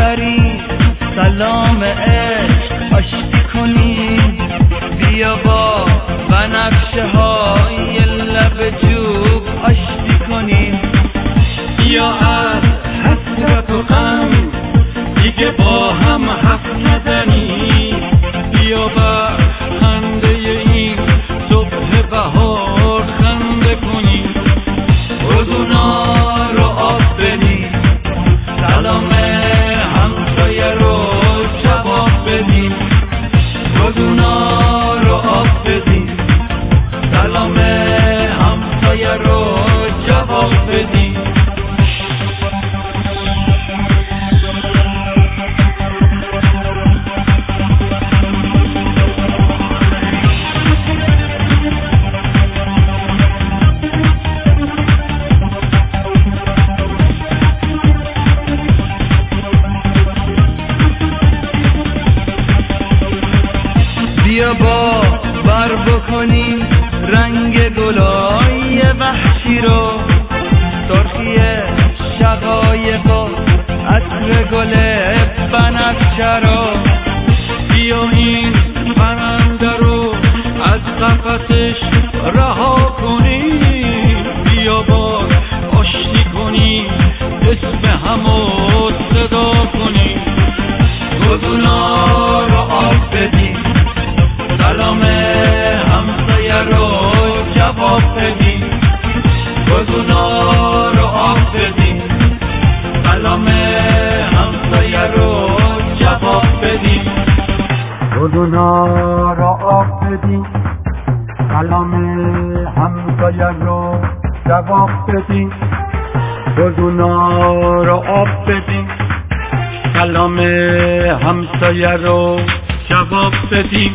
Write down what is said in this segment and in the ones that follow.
بخریم، سلام عشق آشتی کنیم. بیا با بنفشه های لب جوب آشتی کنیم. بیا از حسرت و غم دیگه با هم حرف نزنیم. بیا بر خنده این صبح بهار خنده کنیم. گلونا رو آب بدیم، سلام همسایه رو جواب بدیم. گلونا رو آب بدیم، سلام همسایه رو جواب بدیم. بیا با بر بکنیم رنگ گلای وحشی رو، سرخی شقایق و عطر گل بنفشه رو. بیا این پرنده رو از قفسش رها کنیم. بیا با آشتی کنیم، اسم همو صدا کنیم. گلونا رو آب بدیم، سلام همسایه رو جواب بدیم. گلونا رو آب بدیم، سلام همسایه رو جواب بدیم. گلونا رو آب بدیم، سلام همسایه رو جواب بدیم. گلونا رو آب بدیم، سلام همسایه رو جواب بدیم.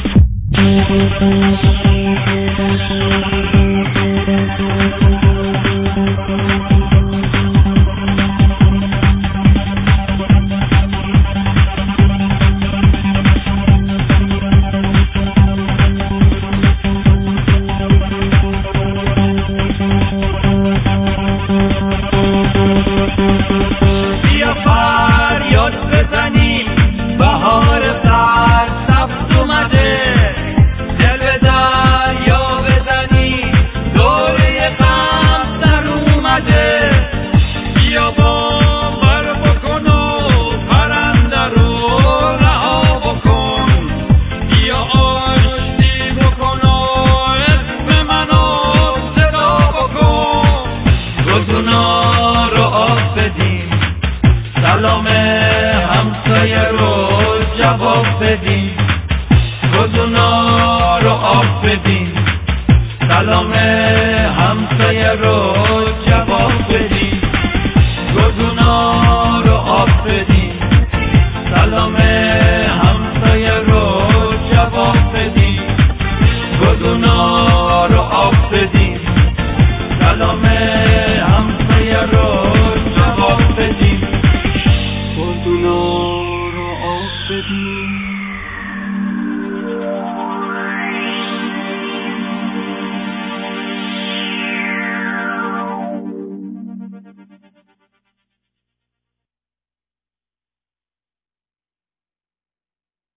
بیا فریاد بزنیم، بهار سبز اومده. دل به دریا بزنیم، دوره غم در اومده. بیا باور بکن و پرنده رو رها بکن. بیا آشتی بکن و اسم منو صدا بکن. گلونا رو آب بدیم، سلام همسایه رو جواب بدیم. گلونا رو آب بدیم، سلام همسایه رو جواب بدیم.